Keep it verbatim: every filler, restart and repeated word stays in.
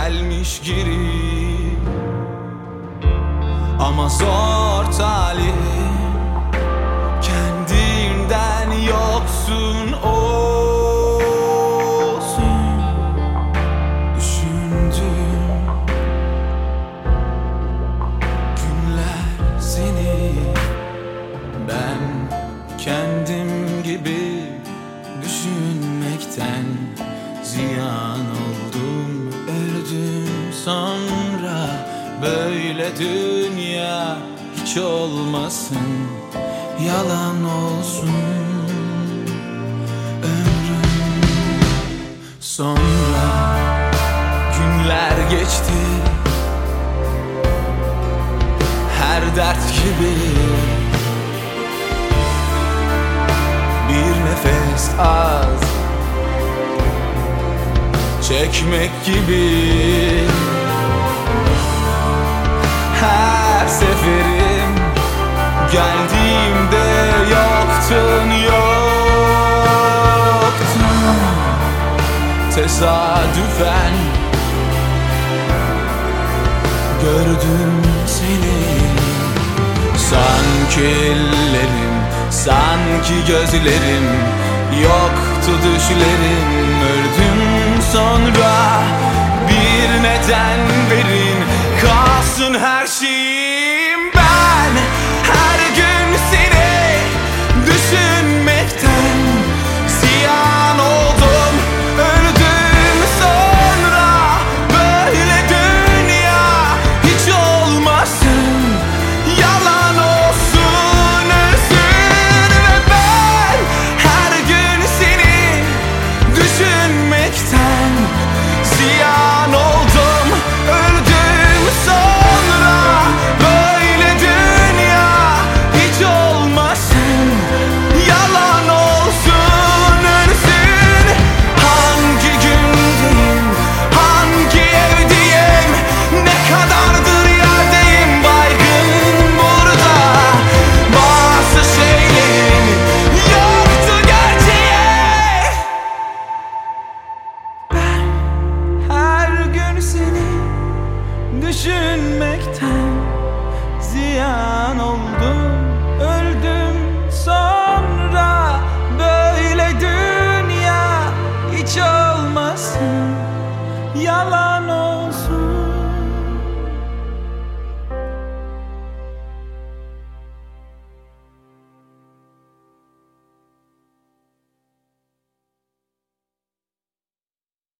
gelmiş geri. Ama zor talihim, kendinden yoksun olsun. Düşündüm günler seni, ben kendim gibi düşünmekten ziyan oldum. Öldüm sonra böyle dünya hiç olmasın, yalan olsun. Ömrüm sonra günler geçti, her dert gibi bir nefes az çekmek gibi. Her seferim geldiğimde yoktun, yoktun. Tesadüfen gördüm seni. Sanki ellerim, sanki gözlerim, yoktu düşlerim. Öldüm sonra bir neden verin, kalsın her şeyim. Ben her gün seni düşünmekten ziyan oldum. Öldüm sonra böyle dünya hiç olmasın, yalan olsun, ölsün. Ve ben her gün seni düşünmekten ziyan oldum. Öldüm sonra böyle dünya hiç olmasın, yalan olsun, ölsün. Hangi gündeyim, hangi evdeyim, ne kadardır yerdeyim, baygın burada. Bazı şeylerin yoktu gerçeği. Ben her gün seni düşünmekten ziyan oldum. Öldüm sonra böyle dünya hiç olmasın, yalan olsun.